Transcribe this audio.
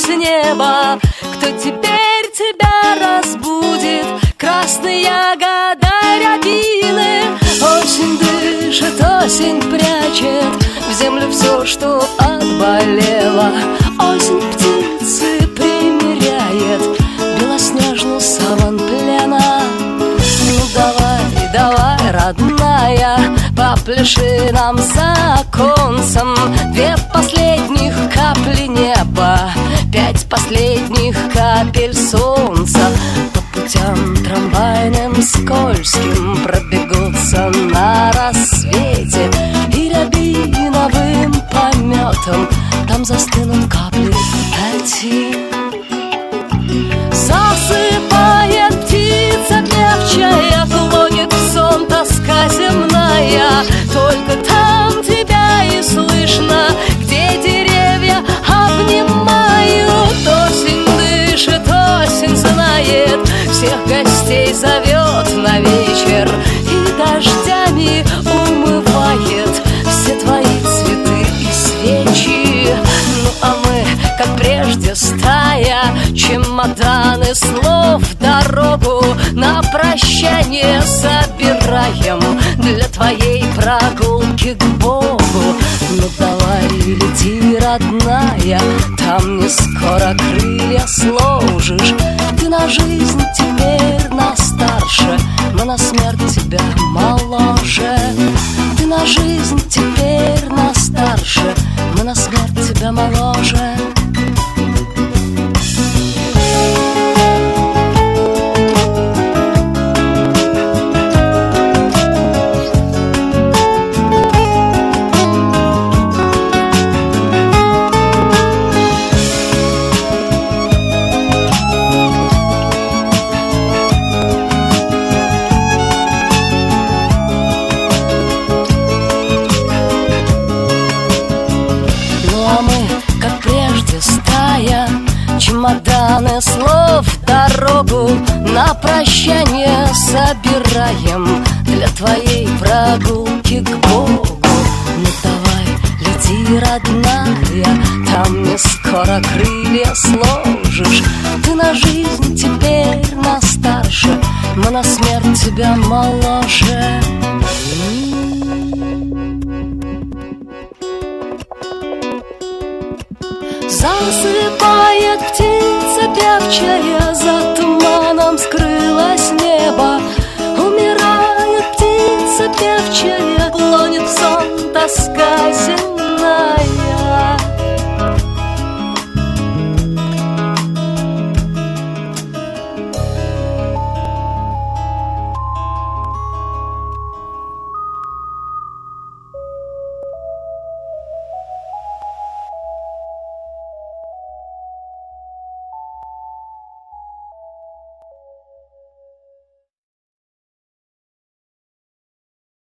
неба. Кто теперь тебя разбудит красной ягодой рябины? Осень дышит, осень прячет в землю все, что отболело. Осень птицы примеряет белоснежный саван плена. Ну давай, давай, родная, попляши нам за оконцем. 2 последних капли неба, 5 последних капель солнца по путям трамвайным скользким пробегутся на рассвете, и рябиновым пометом там застынут капли эти. Засыпает птица певчая, клонит в сон тоска земная. Только там тебя и слышно, где деревья обнимают. Осень дышит, осень знает, всех гостей зовет на вечер и дождями умывает все твои цветы и свечи. Ну а мы, как прежде, стая, чемоданы слов в дорогу на прощание собираем для твоей прогулки к Богу. Ну давай, лети, родная, там не скоро крылья сложишь. Ты на жизнь теперь на старше, но на смерть тебя моложе. Ты на жизнь теперь на старше, но на смерть тебя моложе. Чемоданы слов в дорогу на прощание собираем для твоей прогулки к Богу. Ну давай, лети, родная, там не скоро крылья сложишь. Ты на жизнь теперь на старше, но на смерть тебя моложе. Засыпает птица певчая, за туманом скрыт